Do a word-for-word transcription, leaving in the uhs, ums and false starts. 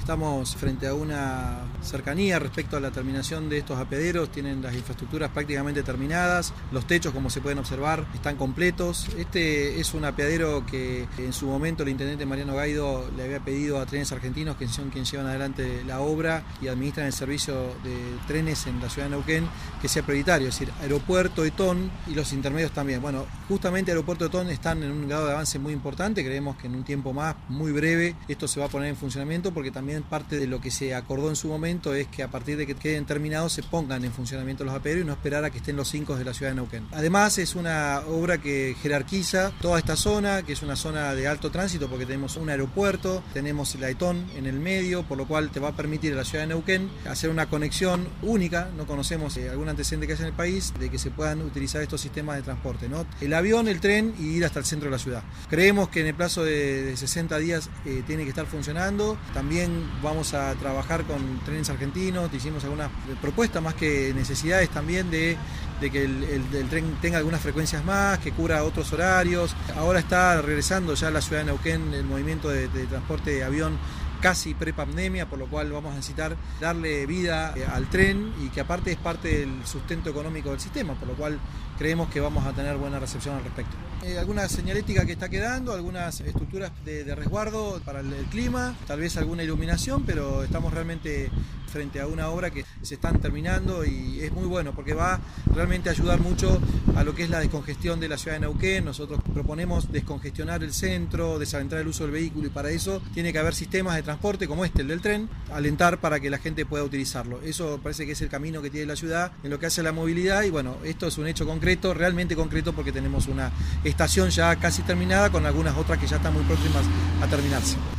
Estamos frente a una cercanía respecto a la terminación de estos apeaderos, tienen las infraestructuras prácticamente terminadas, los techos, como se pueden observar, están completos. Este es un apeadero que en su momento el intendente Mariano Gaido le había pedido a Trenes Argentinos, que son quienes llevan adelante la obra y administran el servicio de trenes en la ciudad de Neuquén, que sea prioritario, es decir, Aeropuerto, Etón y los intermedios también. Bueno, justamente Aeropuerto, Etón están en un grado de avance muy importante, creemos que en un tiempo más, muy breve, esto se va a poner en funcionamiento, porque también parte de lo que se acordó en su momento es que a partir de que queden terminados se pongan en funcionamiento los apeaderos y no esperar a que estén los cinco de la ciudad de Neuquén. Además es una obra que jerarquiza toda esta zona, que es una zona de alto tránsito porque tenemos un aeropuerto, tenemos la Etón en el medio, por lo cual te va a permitir a la ciudad de Neuquén hacer una conexión única. No conocemos eh, algún antecedente que haya en el país de que se puedan utilizar estos sistemas de transporte, ¿no? El avión, el tren y ir hasta el centro de la ciudad. Creemos que en el plazo de, de sesenta días eh, tiene que estar funcionando. También vamos a trabajar con Trenes Argentinos, hicimos algunas propuestas más que necesidades también de, de que el, el, el tren tenga algunas frecuencias más, que cubra otros horarios. Ahora está regresando ya a la ciudad de Neuquén el movimiento de, de transporte de avión casi pre-pandemia, por lo cual vamos a necesitar darle vida al tren y que aparte es parte del sustento económico del sistema, por lo cual creemos que vamos a tener buena recepción al respecto. Eh, alguna señalética que está quedando, algunas estructuras de, de resguardo para el, el clima, tal vez alguna iluminación, pero estamos realmente frente a una obra que se están terminando y es muy bueno porque va realmente a ayudar mucho a lo que es la descongestión de la ciudad de Neuquén. Nosotros proponemos descongestionar el centro, desalentar el uso del vehículo y para eso tiene que haber sistemas de transporte como este, el del tren, alentar para que la gente pueda utilizarlo. Eso parece que es el camino que tiene la ciudad en lo que hace a la movilidad y bueno, esto es un hecho concreto, realmente concreto porque tenemos una estación ya casi terminada con algunas otras que ya están muy próximas a terminarse.